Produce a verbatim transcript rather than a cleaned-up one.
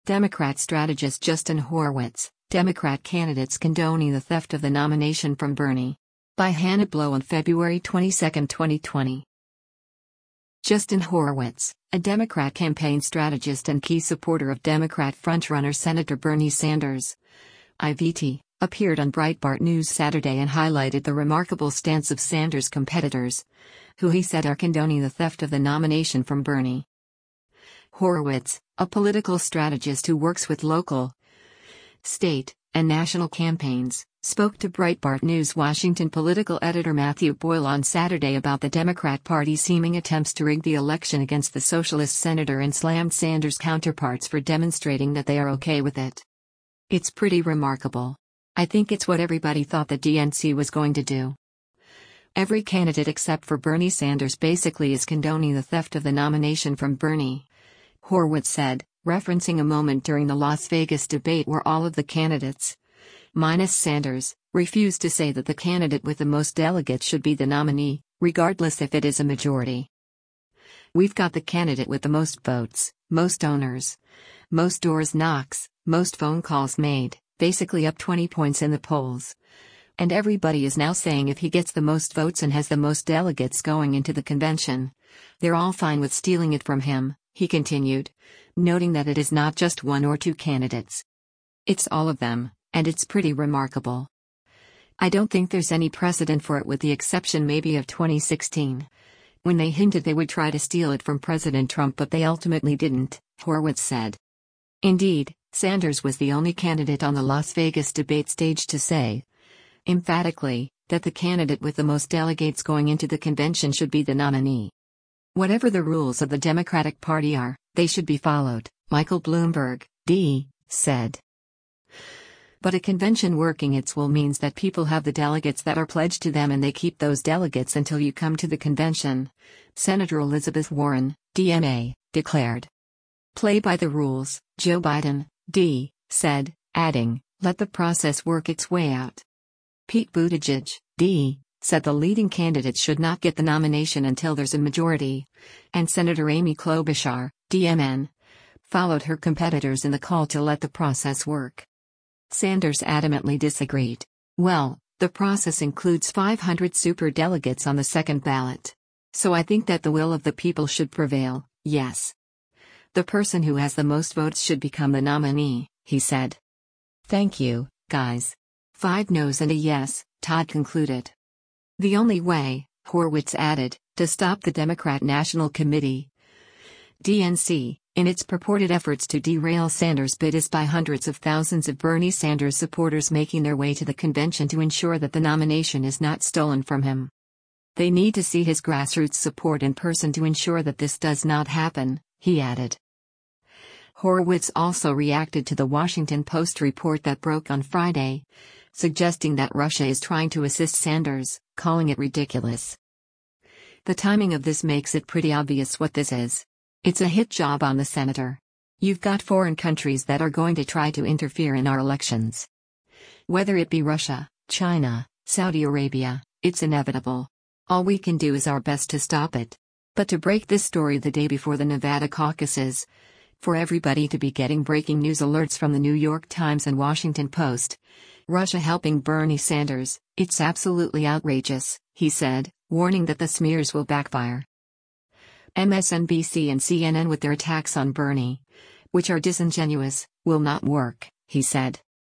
Democrat strategist Justin Horwitz, Democrat candidates condoning the theft of the nomination from Bernie. By Hannah Blow on February twenty-second, twenty twenty. Justin Horwitz, a Democrat campaign strategist and key supporter of Democrat frontrunner Senator Bernie Sanders, I V T, appeared on Breitbart News Saturday and highlighted the remarkable stance of Sanders' competitors, who he said are condoning the theft of the nomination from Bernie. Horwitz, a political strategist who works with local, state, and national campaigns, spoke to Breitbart News Washington political editor Matthew Boyle on Saturday about the Democrat Party's seeming attempts to rig the election against the socialist senator and slammed Sanders' counterparts for demonstrating that they are okay with it. "It's pretty remarkable. I think it's what everybody thought the D N C was going to do. Every candidate except for Bernie Sanders basically is condoning the theft of the nomination from Bernie," Horwitz said, referencing a moment during the Las Vegas debate where all of the candidates, minus Sanders, refused to say that the candidate with the most delegates should be the nominee, regardless if it is a majority. "We've got the candidate with the most votes, most donors, most doors knocks, most phone calls made, basically up twenty points in the polls. And everybody is now saying if he gets the most votes and has the most delegates going into the convention, they're all fine with stealing it from him," he continued, noting that it is not just one or two candidates. "It's all of them, and it's pretty remarkable. I don't think there's any precedent for it with the exception maybe of twenty sixteen, when they hinted they would try to steal it from President Trump but they ultimately didn't," Horwitz said. Indeed, Sanders was the only candidate on the Las Vegas debate stage to say, emphatically, that the candidate with the most delegates going into the convention should be the nominee. "Whatever the rules of the Democratic Party are, they should be followed," Michael Bloomberg, D, said. "But a convention working its will means that people have the delegates that are pledged to them and they keep those delegates until you come to the convention," Senator Elizabeth Warren, D M A, declared. "Play by the rules," Joe Biden, D, said, adding, "Let the process work its way out." Pete Buttigieg, D, said the leading candidate should not get the nomination until there's a majority, and Senator Amy Klobuchar, D M N, followed her competitors in the call to let the process work. Sanders adamantly disagreed. "Well, the process includes five hundred superdelegates on the second ballot. So I think that the will of the people should prevail, yes. The person who has the most votes should become the nominee," he said. "Thank you, guys. Five no's and a yes," Todd concluded. "The only way," Horwitz added, "to stop the Democrat National Committee, D N C, in its purported efforts to derail Sanders' bid is by hundreds of thousands of Bernie Sanders supporters making their way to the convention to ensure that the nomination is not stolen from him. They need to see his grassroots support in person to ensure that this does not happen," he added. Horwitz also reacted to the Washington Post report that broke on Friday, suggesting that Russia is trying to assist Sanders, calling it ridiculous. "The timing of this makes it pretty obvious what this is. It's a hit job on the senator. You've got foreign countries that are going to try to interfere in our elections. Whether it be Russia, China, Saudi Arabia, it's inevitable. All we can do is our best to stop it. But to break this story the day before the Nevada caucuses, for everybody to be getting breaking news alerts from the New York Times and Washington Post, Russia helping Bernie Sanders, it's absolutely outrageous," he said, warning that the smears will backfire. M S N B C and C N N with their attacks on Bernie, which are disingenuous, will not work, he said.